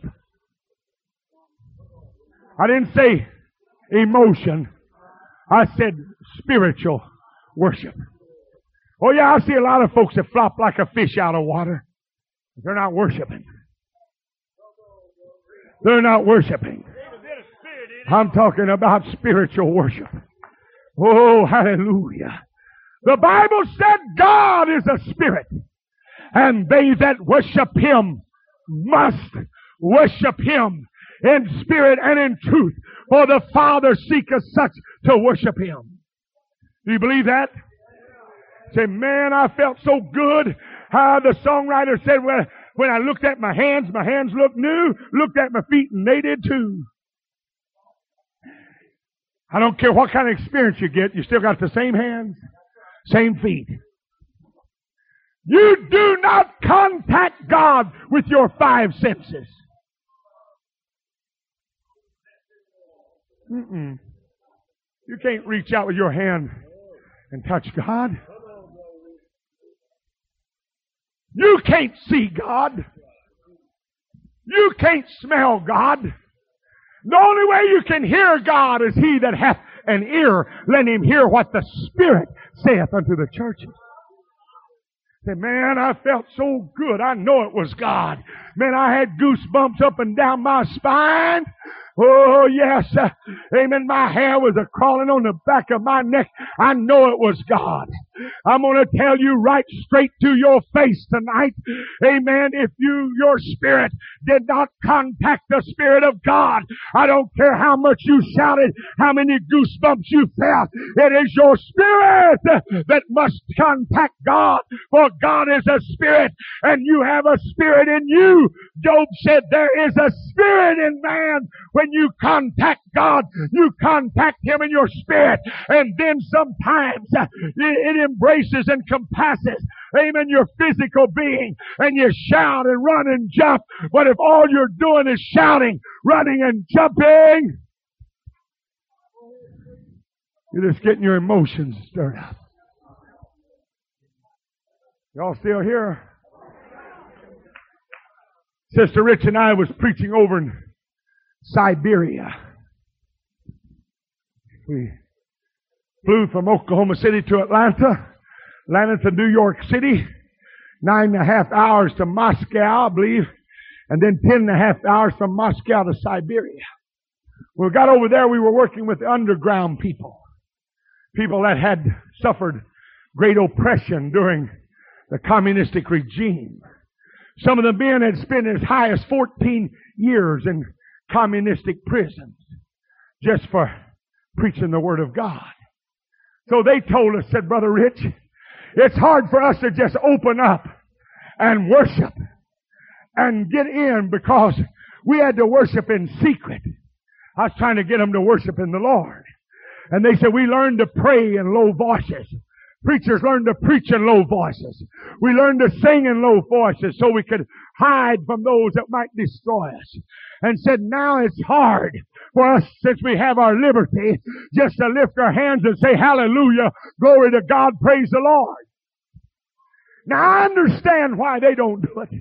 I didn't say emotion. I said spiritual worship. Oh yeah, I see a lot of folks that flop like a fish out of water. They're not worshiping. They're not worshiping. I'm talking about spiritual worship. Oh, hallelujah. The Bible said God is a spirit, and they that worship Him must worship Him in spirit and in truth, for the Father seeketh such to worship Him. Do you believe that? Say, man, I felt so good. How the songwriter said, well, when I looked at my hands looked new. Looked at my feet, and they did too. I don't care what kind of experience you get, you still got the same hands, same feet. You do not contact God with your 5 senses. You can't reach out with your hand and touch God. You can't see God. You can't smell God. The only way you can hear God is he that hath an ear, let him hear what the Spirit saith unto the churches. Say, man, I felt so good. I know it was God. Man, I had goosebumps up and down my spine. Oh, yes. Amen. My hair was a-crawling on the back of my neck. I know it was God. I'm going to tell you right straight to your face tonight. Amen. If your spirit did not contact the Spirit of God, I don't care how much you shouted, how many goosebumps you felt. It is your spirit that must contact God, for God is a spirit and you have a spirit in you. Job said there is a spirit in man. When you contact God, you contact Him in your spirit, and then sometimes it embraces and compasses, amen, your physical being, and you shout and run and jump. But if all you're doing is shouting, running and jumping, you're just getting your emotions stirred up. Y'all still here? Sister Rich and I was preaching over in Siberia. We flew from Oklahoma City to Atlanta to New York City, 9.5 hours to Moscow, I believe, and then 10.5 hours from Moscow to Siberia. When we got over there, we were working with the underground people that had suffered great oppression during the communistic regime. Some of the men had spent as high as 14 years in communistic prisons just for preaching the Word of God. So they told us, said, Brother Rich, it's hard for us to just open up and worship and get in because we had to worship in secret. I was trying to get them to worship in the Lord. And they said, we learned to pray in low voices. Preachers learned to preach in low voices. We learned to sing in low voices so we could hide from those that might destroy us. And said, now it's hard for us, since we have our liberty, just to lift our hands and say, hallelujah, glory to God, praise the Lord. Now I understand why they don't do it.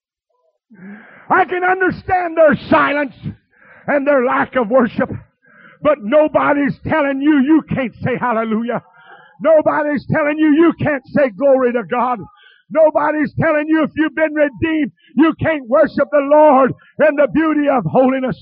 I can understand their silence and their lack of worship. But nobody's telling you you can't say hallelujah. Nobody's telling you you can't say glory to God. Nobody's telling you if you've been redeemed, you can't worship the Lord in the beauty of holiness.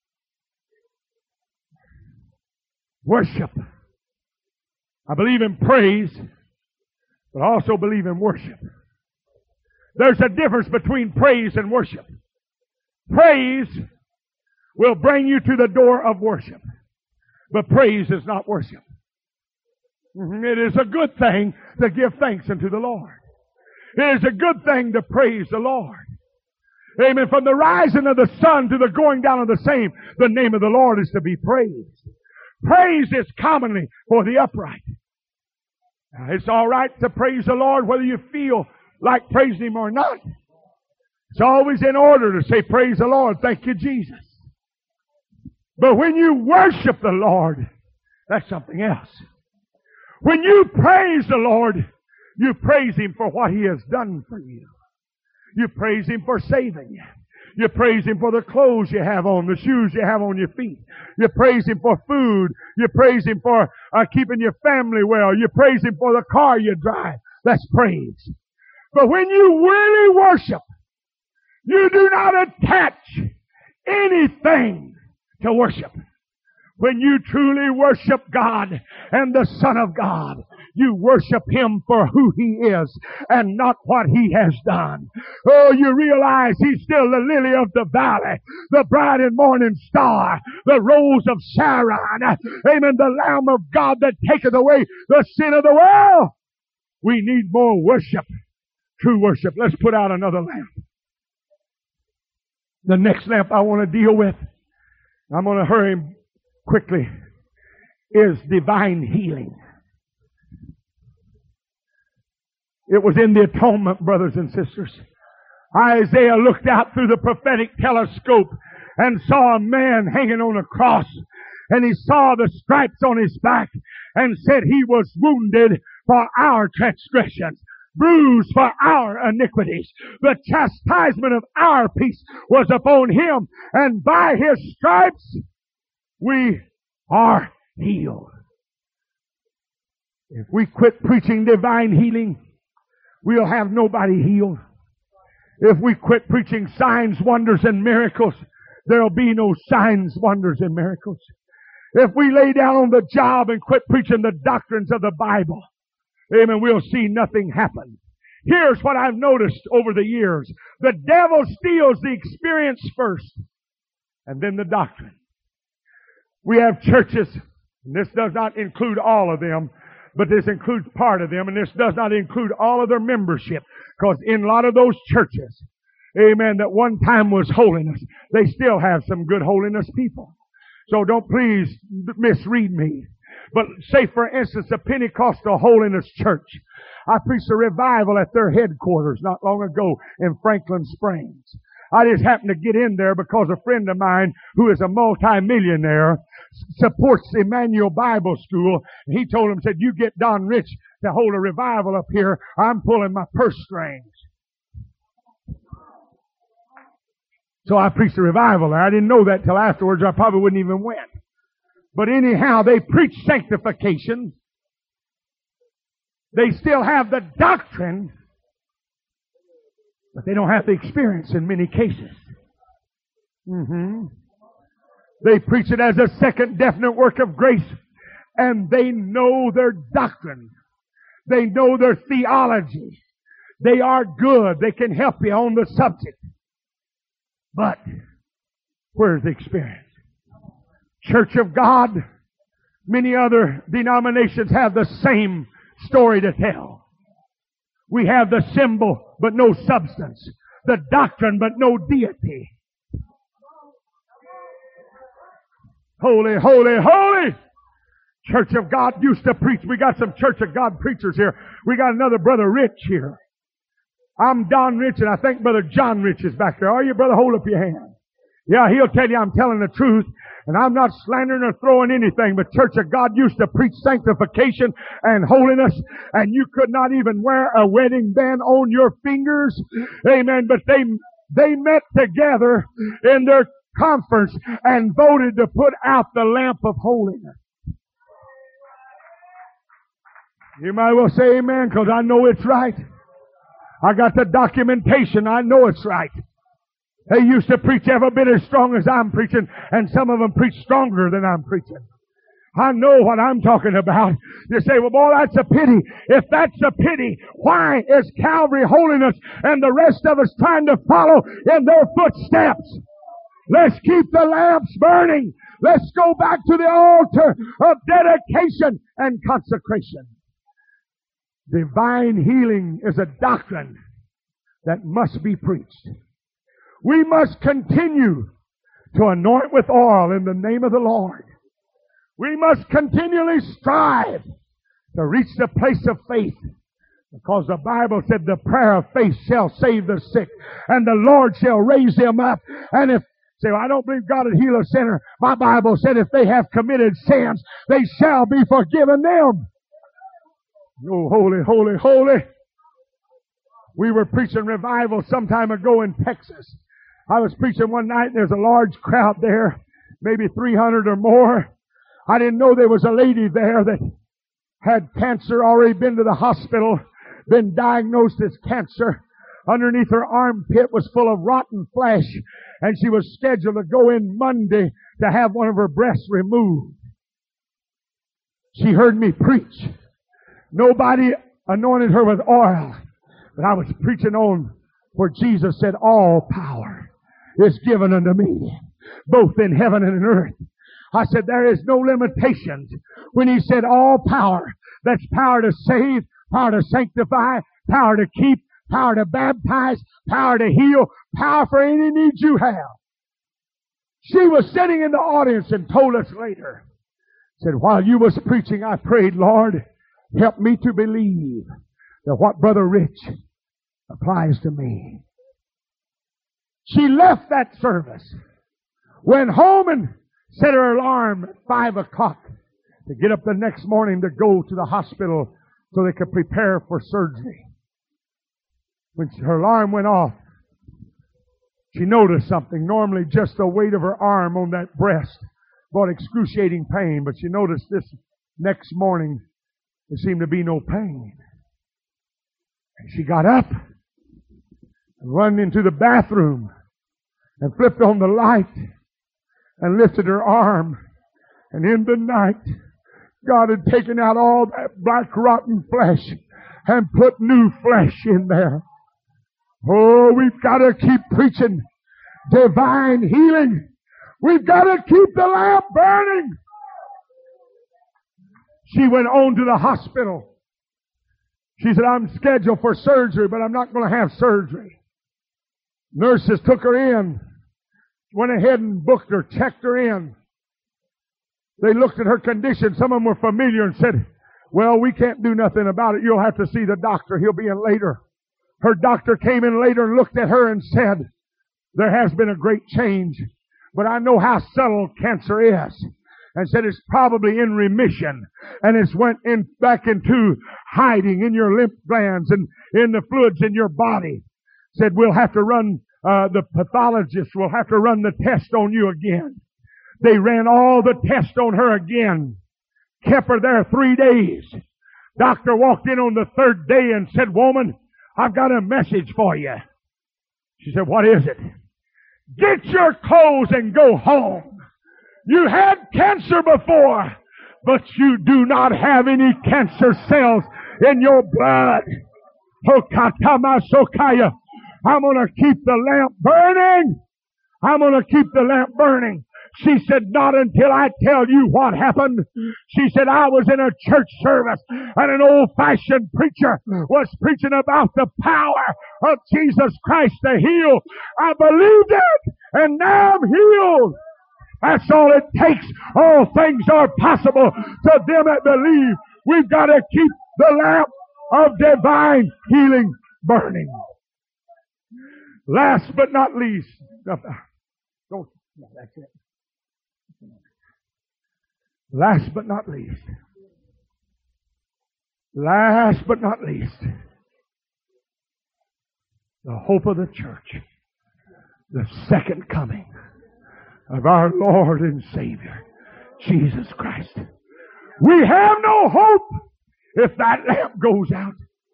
Worship. I believe in praise, but I also believe in worship. There's a difference between praise and worship. Praise will bring you to the door of worship, but praise is not worship. It is a good thing to give thanks unto the Lord. It is a good thing to praise the Lord. Amen. From the rising of the sun to the going down of the same, the name of the Lord is to be praised. Praise is commonly for the upright. Now, it's all right to praise the Lord whether you feel like praising Him or not. It's always in order to say, praise the Lord, thank you, Jesus. But when you worship the Lord, that's something else. When you praise the Lord, you praise Him for what He has done for you. You praise Him for saving you. You praise Him for the clothes you have on, the shoes you have on your feet. You praise Him for food. You praise Him for keeping your family well. You praise Him for the car you drive. That's praise. But when you really worship, you do not attach anything to worship. When you truly worship God and the Son of God, you worship Him for who He is and not what He has done. Oh, you realize He's still the lily of the valley, the bright and morning star, the rose of Sharon, amen, the Lamb of God that taketh away the sin of the world. We need more worship, true worship. Let's put out another lamp. The next lamp I want to deal with, I'm going to hurry quickly, is divine healing. It was in the atonement, brothers and sisters. Isaiah looked out through the prophetic telescope and saw a man hanging on a cross, and he saw the stripes on his back and said he was wounded for our transgressions, bruised for our iniquities. The chastisement of our peace was upon Him, and by His stripes we are healed. If we quit preaching divine healing, we'll have nobody healed. If we quit preaching signs, wonders, and miracles, there'll be no signs, wonders, and miracles. If we lay down on the job and quit preaching the doctrines of the Bible, amen, we'll see nothing happen. Here's what I've noticed over the years. The devil steals the experience first, and then the doctrine. We have churches, and this does not include all of them, but this includes part of them, and this does not include all of their membership, because in a lot of those churches, amen, that one time was holiness, they still have some good holiness people. So don't please misread me. But say, for instance, the Pentecostal Holiness Church. I preached a revival at their headquarters not long ago in Franklin Springs. I just happened to get in there because a friend of mine who is a multimillionaire supports Emmanuel Bible School. He told him, said, you get Don Rich to hold a revival up here. I'm pulling my purse strings. So I preached a revival there. I didn't know that till afterwards. I probably wouldn't even went. But anyhow, they preach sanctification. They still have the doctrine, but they don't have the experience in many cases. They preach it as a second definite work of grace, and they know their doctrine. They know their theology. They are good. They can help you on the subject. But where's the experience? Church of God, many other denominations have the same story to tell. We have the symbol, but no substance. The doctrine, but no deity. Holy, holy, holy! Church of God used to preach. We got some Church of God preachers here. We got another Brother Rich here. I'm Don Rich, and I think Brother John Rich is back there. Are you, brother? Hold up your hand. Yeah, he'll tell you I'm telling the truth. And I'm not slandering or throwing anything, but Church of God used to preach sanctification and holiness, and you could not even wear a wedding band on your fingers. Amen. But they met together in their conference and voted to put out the lamp of holiness. You might well say amen, because I know it's right. I got the documentation. I know it's right. They used to preach every bit as strong as I'm preaching, and some of them preach stronger than I'm preaching. I know what I'm talking about. You say, well, boy, that's a pity. If that's a pity, why is Calvary Holiness and the rest of us trying to follow in their footsteps? Let's keep the lamps burning. Let's go back to the altar of dedication and consecration. Divine healing is a doctrine that must be preached. We must continue to anoint with oil in the name of the Lord. We must continually strive to reach the place of faith, because the Bible said the prayer of faith shall save the sick, and the Lord shall raise them up. And if say, well, I don't believe God would heal a sinner. My Bible said if they have committed sins, they shall be forgiven them. Oh, holy, holy, holy. We were preaching revival some time ago in Texas. I was preaching one night, and there's a large crowd there, maybe 300 or more. I didn't know there was a lady there that had cancer, already been to the hospital, been diagnosed as cancer. Underneath her armpit was full of rotten flesh, and she was scheduled to go in Monday to have one of her breasts removed. She heard me preach. Nobody anointed her with oil, but I was preaching on where Jesus said, all power is given unto me, both in heaven and in earth. I said, there is no limitations. When he said all power, that's power to save, power to sanctify, power to keep, power to baptize, power to heal, power for any need you have. She was sitting in the audience and told us later, said, while you was preaching, I prayed, Lord, help me to believe that what Brother Rich applies to me. She left that service, went home and set her alarm at 5 o'clock to get up the next morning to go to the hospital so they could prepare for surgery. When her alarm went off, she noticed something. Normally just the weight of her arm on that breast brought excruciating pain, but she noticed this next morning there seemed to be no pain. And she got up and run into the bathroom and flipped on the light and lifted her arm. And in the night, God had taken out all that black rotten flesh and put new flesh in there. Oh, we've got to keep preaching divine healing. We've got to keep the lamp burning. She went on to the hospital. She said, I'm scheduled for surgery, but I'm not going to have surgery. Nurses took her in, went ahead and booked her, checked her in. They looked at her condition. Some of them were familiar and said, well, we can't do nothing about it. You'll have to see the doctor. He'll be in later. Her doctor came in later and looked at her and said, there has been a great change, but I know how subtle cancer is. And said it's probably in remission. And it's went back into hiding in your lymph glands and in the fluids in your body. Said we'll have to run, the pathologist will have to run the test on you again. They ran all the tests on her again. Kept her there 3 days. Doctor walked in on the 3rd day and said, woman, I've got a message for you. She said, what is it? Get your clothes and go home. You had cancer before, but you do not have any cancer cells in your blood. I'm going to keep the lamp burning. I'm going to keep the lamp burning. She said, not until I tell you what happened. She said, I was in a church service and an old-fashioned preacher was preaching about the power of Jesus Christ to heal. I believed it, and now I'm healed. That's all it takes. All things are possible to them that believe. We've got to keep the lamp of divine healing burning. Last but not least. That's it. Last but not least. Last but not least. The hope of the church. The second coming of our Lord and Savior, Jesus Christ. We have no hope if that lamp goes out.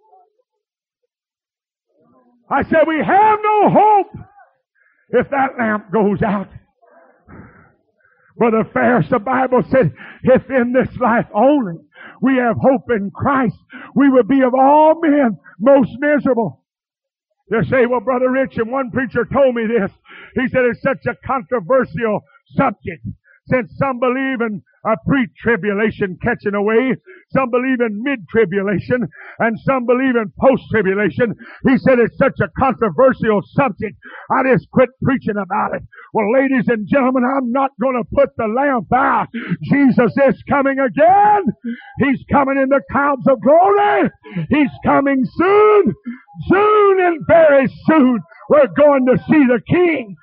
I said we have no hope if that lamp goes out. Brother Ferris, the Bible said, if in this life only we have hope in Christ, we will be of all men most miserable. They say, well, Brother Rich, and one preacher told me this. He said it's such a controversial subject. Since some believe in a pre-tribulation catching away, some believe in mid-tribulation, and some believe in post-tribulation. He said it's such a controversial subject, I just quit preaching about it. Well, ladies and gentlemen, I'm not going to put the lamp out. Jesus is coming again. He's coming in the clouds of glory. He's coming soon. Soon and very soon, we're going to see the King.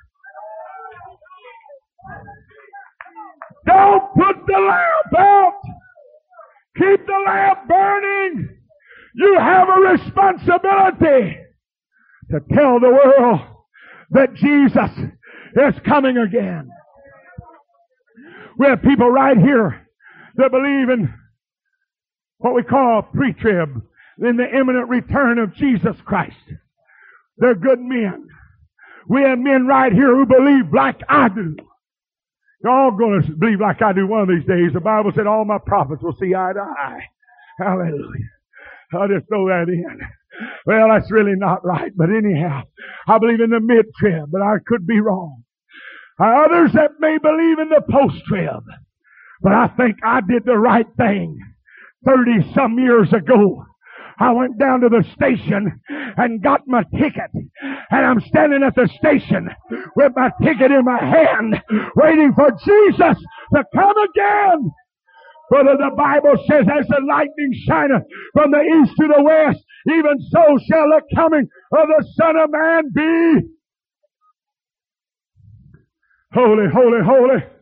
Don't put the lamp out. Keep the lamp burning. You have a responsibility to tell the world that Jesus is coming again. We have people right here that believe in what we call pre-trib, in the imminent return of Jesus Christ. They're good men. We have men right here who believe like I do. You're all going to believe like I do one of these days. The Bible said all my prophets will see eye to eye. Hallelujah. I'll just throw that in. Well, that's really not right. But anyhow, I believe in the mid-trib, but I could be wrong. Others that may believe in the post-trib. But I think I did the right thing 30-some years ago. I went down to the station and got my ticket. And I'm standing at the station with my ticket in my hand, waiting for Jesus to come again. Brother, the Bible says, as the lightning shineth from the east to the west, even so shall the coming of the Son of Man be. Holy, holy, holy.